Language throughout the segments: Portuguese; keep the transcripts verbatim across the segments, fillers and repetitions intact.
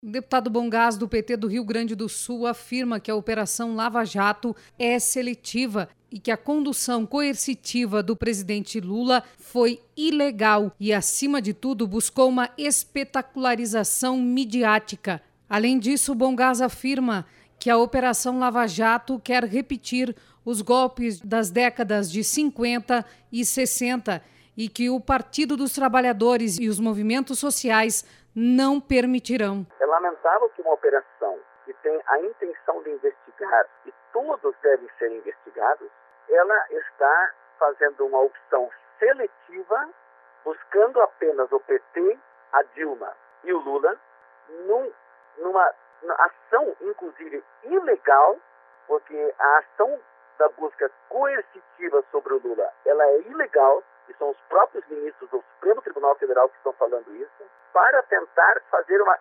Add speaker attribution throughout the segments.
Speaker 1: O deputado Bongás, do P T do Rio Grande do Sul, afirma que a Operação Lava Jato é seletiva e que a condução coercitiva do presidente Lula foi ilegal e, acima de tudo, buscou uma espetacularização midiática. Além disso, Bongás afirma que a Operação Lava Jato quer repetir os golpes das décadas de cinquenta e sessenta e que o Partido dos Trabalhadores e os movimentos sociais não permitirão.
Speaker 2: É lamentável que uma operação que tem a intenção de investigar, e todos devem ser investigados, ela está fazendo uma opção seletiva, buscando apenas o P T, a Dilma e o Lula, num, numa, numa ação, inclusive, ilegal, porque a ação da busca coercitiva sobre o Lula, ela é ilegal, e são os próprios ministros do Supremo Tribunal Federal que estão falando isso, para tentar fazer uma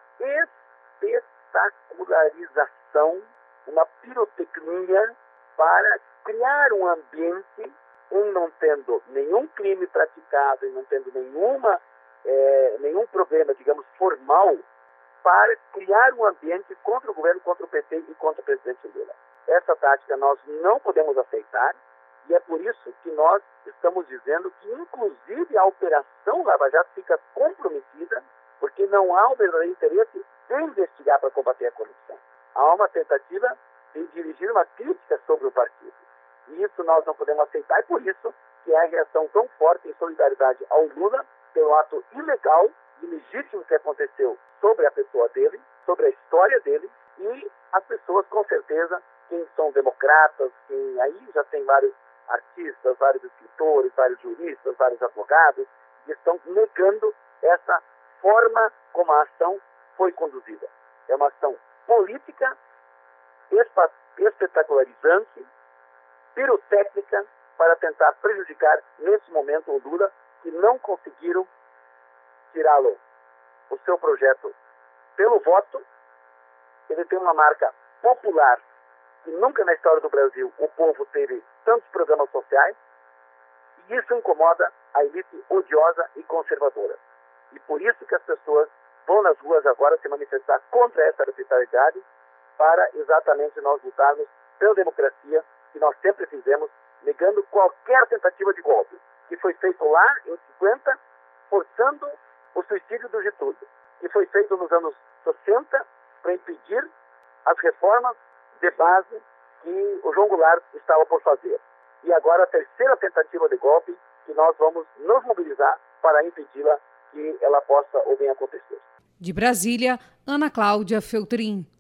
Speaker 2: espetacularização, uma pirotecnia para criar um ambiente, um não tendo nenhum crime praticado e não tendo nenhuma, é, nenhum problema, digamos, formal, para criar um ambiente contra o governo, contra o P T e contra o presidente Lula. Essa tática nós não podemos aceitar e é por isso que nós estamos dizendo que, inclusive, a Operação Lava Jato fica comprometida porque não há o verdadeiro interesse de investigar para combater a corrupção. Há uma tentativa de dirigir uma crítica sobre o partido. E isso nós não podemos aceitar, e por isso que há a reação tão forte em solidariedade ao Lula pelo ato ilegal e ilegítimo que aconteceu sobre a pessoa dele, sobre a história dele, e as pessoas, com certeza, quem são democratas, quem aí já tem vários artistas, vários escritores, vários juristas, vários advogados, que estão negando essa forma como a ação foi conduzida. É uma ação política, espetacularizante, pirotécnica, para tentar prejudicar, nesse momento, o Lula, que não conseguiram tirá-lo, o seu projeto, pelo voto. Ele tem uma marca popular, que nunca na história do Brasil o povo teve tantos programas sociais, e isso incomoda a elite odiosa e conservadora. E por isso que as pessoas vão nas ruas agora se manifestar contra essa arbitrariedade, para exatamente nós lutarmos pela democracia, que nós sempre fizemos, negando qualquer tentativa de golpe, que foi feito lá em cinquenta, forçando o suicídio do Getúlio, que foi feito nos anos sessenta para impedir as reformas de base que o João Goulart estava por fazer. E agora a terceira tentativa de golpe, que nós vamos nos mobilizar para impedi-la, que ela possa ou venha acontecer.
Speaker 1: De Brasília, Ana Cláudia Feltrin.